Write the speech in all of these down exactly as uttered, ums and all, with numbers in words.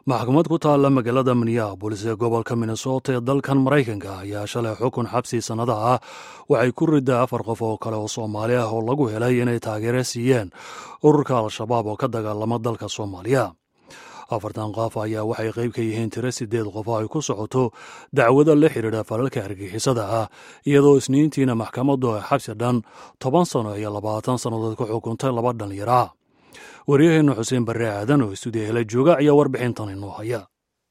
maxkamad ku taalla magaalada minneabolis ee gobolka minnesota ee dalkan maraykanka ayaa shalay xukun xabsi sannada ah waxay ku ridaa afar qof oo kale oo soomaali ah oo lagu helay inay taageere siiyeen ururka al-shabaab oo ka dagaalama dalka soomaaliya. afartan qof ayaa waxay qayb ka yihiin tiro siddeed qof oo ay ku socoto dacwada la xidhiidha falalka argixisada ah iyadoo isniintiina maxkamaddu ay xabsi dhan toban sano iyo labaatan sannadood ku xukuntay laba dhallinyaro ah. waryaheena xuseen barre aadan oo istuudiyo hele jooga ayaa warbixintan inoo haya.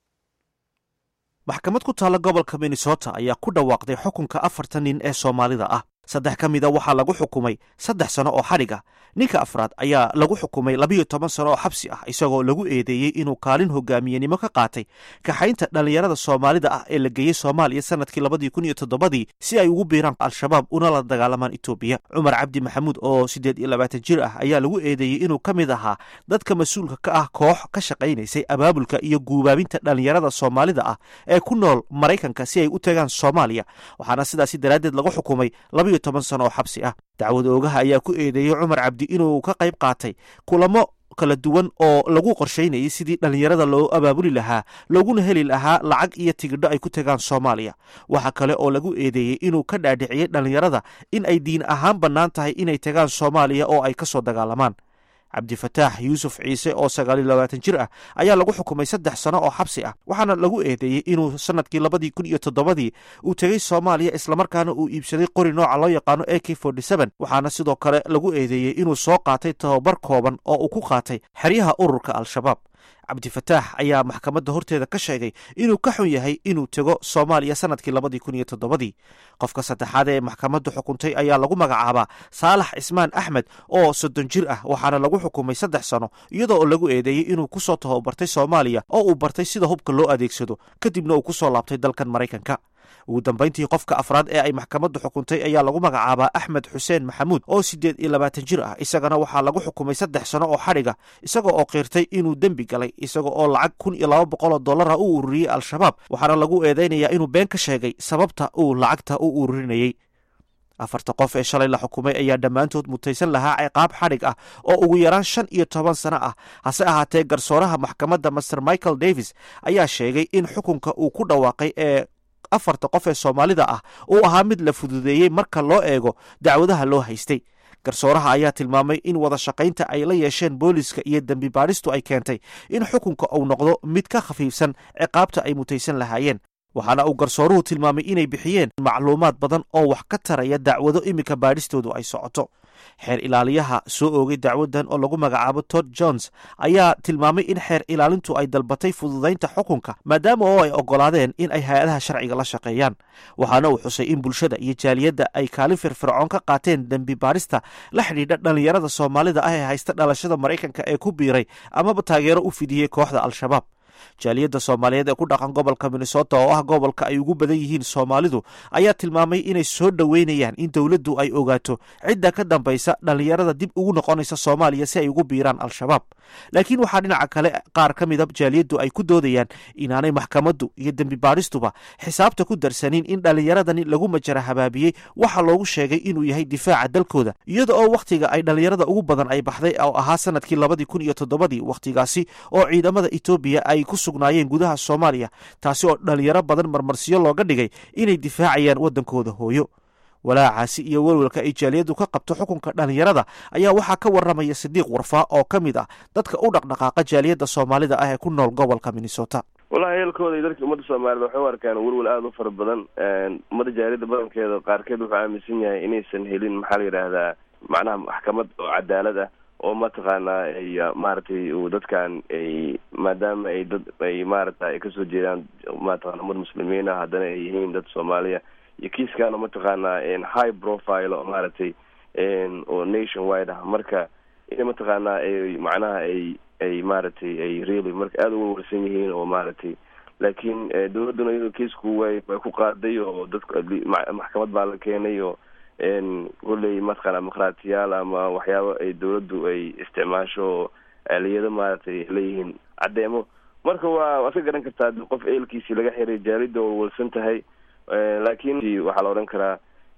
maxkamad ku taalla gobolka minnesota ayaa ku dhawaaqday xukunka afartan nin ee soomaalida ah. saddex ka mida waxaa lagu xukumay saddex sano oo xadhig ah. ninka afraad ayaa lagu xukumay labiyo toban sano oo xabsi ah isagoo lagu eedeeyey inuu kaalin hogaamiyenimo ka qaatay kaxaynta dhallinyarada soomaalida ah ee la geeyey soomaaliya sanadkii labadii kun iyo toddobadii si ay ugu biiraan al-shabaab una la dagaalamaan etoobiya. cumar cabdi maxamuud oo siddeed iyo labaatan jir ah ayaa lagu eedeeyey inuu ka mid ahaa dadka mas-uulka ka ah koox ka shaqaynaysay abaabulka iyo guubaabinta dhallinyarada soomaalida ah ee ku nool maraykanka si ay u tagaan soomaaliya, waxaana sidaasi daraaddeed lagu xukumay labiyo toban sano oo xabsi ah. dacwad oogaha ayaa ku eedeeyey cumar cabdi inuu ka qayb qaatay kulamo kala duwan oo lagu qorshaynayay sidii dhallinyarada loo abaabuli lahaa looguna heli lahaa lacag iyo tigidho ay ku tagaan soomaaliya. waxa kale oo lagu eedeeyey inuu ka dhaadhiciyey dhallinyarada in ay diin ahaan bannaan tahay inay tagaan soomaaliya oo ay ka soo dagaalamaan. cabdifataax yuusuf ciise oo sagaal iyo labaatan jir ah ayaa lagu xukumay saddex sano oo xabsi ah, waxaana lagu eedeeyey inuu sanadkii labadii kun iyo toddobadii uu tegey soomaaliya islamarkaana uu iibsaday qori nooca loo yaqaano a k forty-seven, waxaana sidoo kale lagu eedeeyey inuu soo qaatay tababar kooban oo uu ku qaatay xeryaha ururka al-shabaab. cabdifataax ayaa maxkamadda horteeda ka sheegay inuu ka xun yahay inuu tego soomaaliya sanadkii labadii kun iyo toddobadii. qofka saddexaad ee maxkamaddu xukuntay ayaa lagu magacaabaa saalax cismaan axmed oo soddon jir ah, waxaana lagu xukumay saddex sano iyadoo lagu eedeeyey inuu ku soo tababartay soomaaliya oo uu bartay sida hubka loo adeegsado kadibna uu ku soo laabtay dalkan maraykanka. ugu dambayntii qofka afraad ee ay maxkamaddu xukuntay ayaa lagu magacaabaa axmed xuseen maxamuud oo siddeed iyo labaatan jir ah, isagana waxaa lagu xukumay saddex sano oo xadhiga isaga oo qiirtay inuu dembi galay isaga oo lacag kun iyo laba boqol oo dollara u ururiyey al-shabaab, waxaana lagu eedeynayaa inuu been ka sheegay sababta uu lacagta u ururinayey. afarta qof ee shalay la xukumay ayaa dhammaantood mutaysan lahaa ciqaab xadhig ah oo ugu yaraan shan iyo toban sano ah. hase ahaatee garsooraha maxkamadda master michael davis ayaa sheegay in xukunka uu ku dhawaaqay ee afarta qof ee soomaalida ah uu ahaa mid la fududeeyey marka loo eego dacwadaha loo haystay. garsooraha ayaa tilmaamay in wada shaqaynta ay la yeesheen booliska iyo dembi baadhistu ay keentay in xukunka uu noqdo mid ka khafiifsan ciqaabta ay mutaysan lahaayeen, waxaana uu garsooruhu tilmaamay inay bixiyeen macluumaad badan oo wax ka taraya dacwado iminka baadhistoodu ay socoto. xeer ilaaliyaha soo oogay dacwadan oo lagu magacaabo todd jones ayaa tilmaamay in xeer ilaalintu ay dalbatay fududaynta xukunka maadaama oo ay oggolaadeen in ay hay-adaha sharciga la shaqeeyaan, waxaana uu xusay in bulshada iyo jaaliyadda ay kaalin firfircoon ka qaateen dembi baadhista la xidhiidha dhallinyarada soomaalida ah ee haysta dhalashada maraykanka ee ku biiray amaba taageero u fidiyey kooxda al-shabaab. jaaliyadda soomaaliyeed ee ku dhaqan gobolka minnesota oo ah gobolka ay ugu badan yihiin soomaalidu ayaa tilmaamay inay soo dhoweynayaan in dowladdu ay ogaato cidda ka dambaysa dhallinyarada dib ugu noqonaysa soomaaliya si ay ugu biiraan al-shabaab. laakiin waxaa dhinaca kale qaar ka mida jaaliyaddu ay ku doodayaan inaanay maxkamaddu iyo dembi baadhistuba xisaabta ku darsanin in dhallinyaradani lagu majara habaabiyey waxa loogu sheegay inuu yahay difaaca dalkooda, iyada oo wakhtiga ay dhallinyarada ugu badan ay baxday oo ahaa sanadkii labadii kun iyo toddobadii, wakhtigaasi oo ciidamada etoobiya ay ku sugnaayeen gudaha soomaaliya, taasi oo dhalinyaro badan marmarsiyo looga dhigay inay difaacayaan waddankooda hooyo. walaacaasi iyo welwelka ay jaaliyaddu ka qabto xukunka dhallinyarada ayaa waxaa ka warramaya sidiiq warfaa oo ka mid ah dadka u dhaqdhaqaaqa jaaliyadda soomaalida ah ee ku nool gobolka minnesota. wallahi heelkooda iyo dadka ummadda soomaalida waxay u arkaan welwel aada u fara badan. ummadda jaaliyadda badankeeda qaarkeed wuxuu aaminsan yahay inaysan helin maxaa la yidhaahdaa macnaha maxkamad oo cadaalad ah oo mataqaanaa ay maaragtay dadkan ay maadaama ay dad ay maaragta ay kasoo jeedaan mataqana ummad muslimiin ah haddana ay yihiin dad soomaaliya iyo kiiskaana mataqaanaa high profile oo maaragtay oo nation wide ah, marka in mataqaanaa ay macnaha ay ay maaragtay ay really marka aada u warwarsan yihiin oo maaragtay laakiin dawladduna iyadoo kiisku way way ku qaaday oo dadku maxkamad baa la keenay oo kolley mataqaana dimuqraatiyaal ama waxyaabo ay dawladdu ay isticmaasho oo aaliyado maaragtay leeyihiin caddeemo. marka waa waad ka garan kartaa qof eelkiisii laga xiray jaalida oo walsan tahay, laakiin waxaa la odhan karaa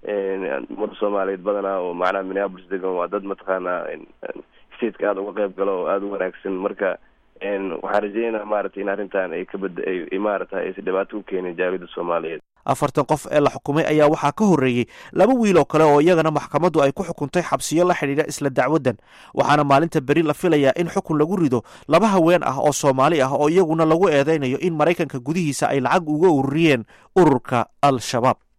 ummadda soomaaliyeed badanaa oo macnaha minneapolis degan waa dad mataqaanaa stateka aada uga qayb galo oo aada u wanaagsan, marka waxaan rajeynaa maaragtay in arrintan ay kabad ay maaragtay aysan dhibaato u keenin jaaliyadda soomaaliyeed. afartan qof ee la xukumay ayaa waxaa ka horreeyey laba wiil oo kale oo iyagana maxkamaddu ay ku xukuntay xabsiyo la xidhiidha isla dacwaddan, waxaana maalinta beri la filayaa in xukun lagu rido laba haween ah oo soomaali ah oo iyaguna lagu eedeynayo in maraykanka gudihiisa ay lacag uga ururiyeen ururka al-shabaab.